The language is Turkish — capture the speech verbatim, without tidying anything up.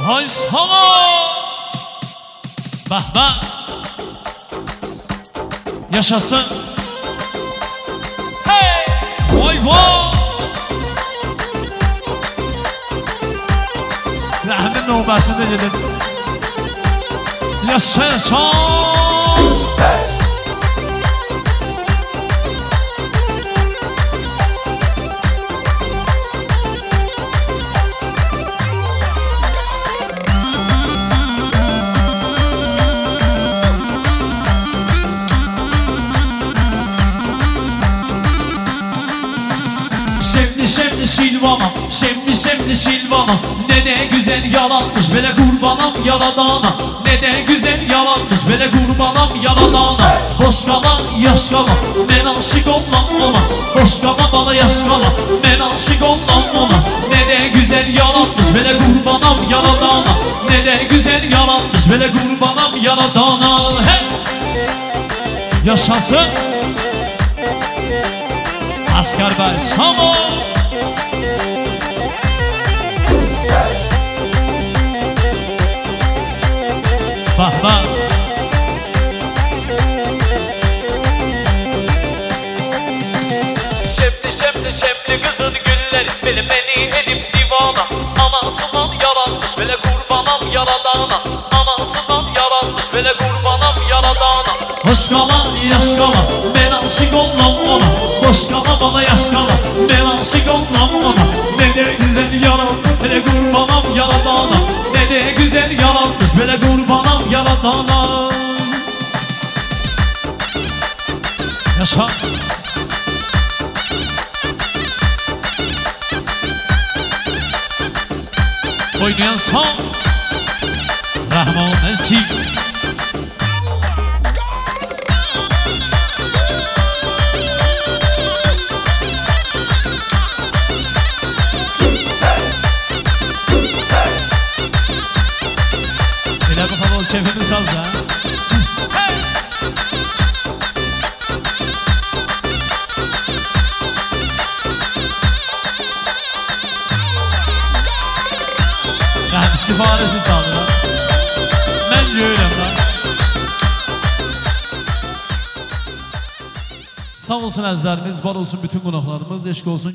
Hay sana. Bah bah. Yaşasın. Hey. Vay vay. Rahmin növbəsində gedir. Yaşasın. Şemli şilvana, şemli şemli şilvana. Ne de güzel yalanmış böyle kurbanam yaradana. Ne de güzel yalanmış böyle kurbanam yaradana. Hoş kala yaş kala men aşık olmam ona. Hoş kala bana yaş kala men aşık olmam ona. Ne de güzel yalanmış böyle kurbanam yaradana. Ne de güzel yalanmış böyle kurbanam yaradana. Hey! Yaşasın Asker Bey Samo. Bak bak. Şemli şemli şemli kızın gülleri beni beni edip divana. Anasından yaratmış böyle kurbanam yaradana. Anasından yaratmış böyle kurbanam yaradana. Hoş kala yaş kala ben aşık olmam ona. Hoş kala bana yaş kala ben aşık olmam ona. Ne de güzel yaratmış böyle kurbanam yaradana. Ne de güzel yaratmış böyle kurbanam yaradana. Yaşa. Oynayan sağ Rahman Esik. Elə bakalım o çepini salca. Yani sifaresi saldılar. Ben görürüm lan. Sağ olsun əzlərimiz, var olsun bütün qonaqlarımız, eşq olsun.